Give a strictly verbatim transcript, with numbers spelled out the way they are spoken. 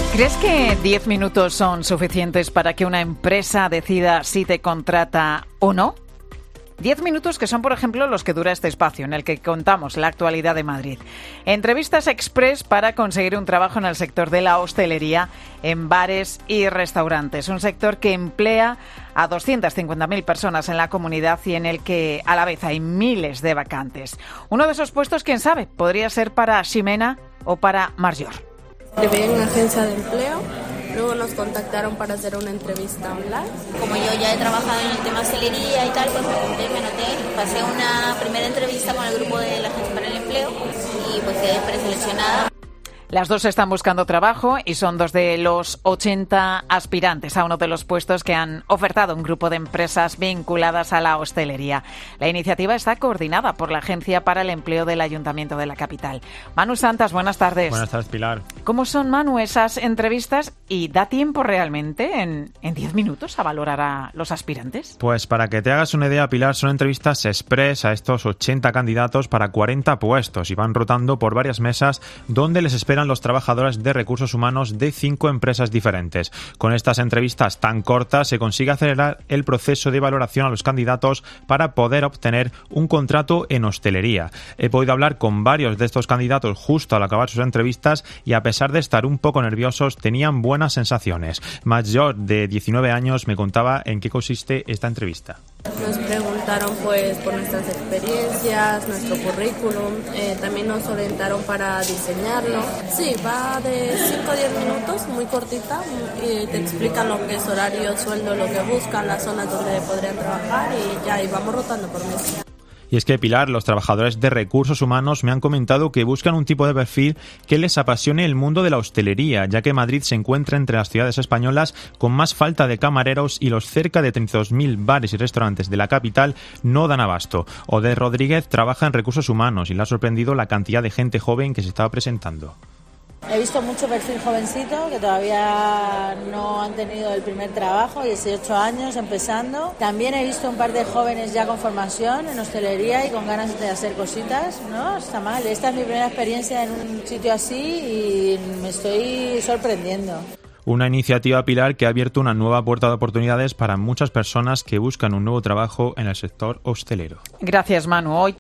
¿Crees que diez minutos son suficientes para que una empresa decida si te contrata o no? Diez minutos que son, por ejemplo, los que dura este espacio en el que contamos la actualidad de Madrid. Entrevistas express para conseguir un trabajo en el sector de la hostelería, en bares y restaurantes. Un sector que emplea a doscientas cincuenta mil personas en la comunidad y en el que a la vez hay miles de vacantes. Uno de esos puestos, quién sabe, podría ser para Ximena o para Marjor. Llevé en una agencia de empleo, luego nos contactaron para hacer una entrevista online. Como yo ya he trabajado en el tema hostelería y tal, pues me apunté, me anoté, pasé una primera entrevista con el grupo de la Agencia para el Empleo y pues quedé preseleccionada. Las dos están buscando trabajo y son dos de los ochenta aspirantes a uno de los puestos que han ofertado un grupo de empresas vinculadas a la hostelería. La iniciativa está coordinada por la Agencia para el Empleo del Ayuntamiento de la capital. Manu Santas, buenas tardes. Buenas tardes, Pilar. ¿Cómo son, Manu, esas entrevistas y da tiempo realmente en en diez minutos a valorar a los aspirantes? Pues para que te hagas una idea, Pilar, son entrevistas express a estos ochenta candidatos para cuarenta puestos y van rotando por varias mesas donde les esperan los trabajadores de recursos humanos de cinco empresas diferentes. Con estas entrevistas tan cortas se consigue acelerar el proceso de valoración a los candidatos para poder obtener un contrato en hostelería. He podido hablar con varios de estos candidatos justo al acabar sus entrevistas y a pesar de estar un poco nerviosos tenían buenas sensaciones. Marjor, de diecinueve años, me contaba en qué consiste esta entrevista. Nos preguntaron pues por nuestras experiencias, nuestro currículum, eh, también nos orientaron para diseñarlo. Sí, va de cinco a diez minutos, muy cortita, y te explican lo que es horario, sueldo, lo que buscan, las zonas donde podrían trabajar y ya, y vamos rotando por mes. Y es que, Pilar, los trabajadores de recursos humanos me han comentado que buscan un tipo de perfil que les apasione el mundo de la hostelería, ya que Madrid se encuentra entre las ciudades españolas con más falta de camareros y los cerca de treinta y dos mil bares y restaurantes de la capital no dan abasto. Ode Rodríguez trabaja en recursos humanos y le ha sorprendido la cantidad de gente joven que se estaba presentando. He visto mucho perfil jovencito que todavía no han tenido el primer trabajo, dieciocho años empezando. También he visto un par de jóvenes ya con formación en hostelería y con ganas de hacer cositas. No está mal. Esta es mi primera experiencia en un sitio así y me estoy sorprendiendo. Una iniciativa, Pilar, que ha abierto una nueva puerta de oportunidades para muchas personas que buscan un nuevo trabajo en el sector hostelero. Gracias, Manu. Hoy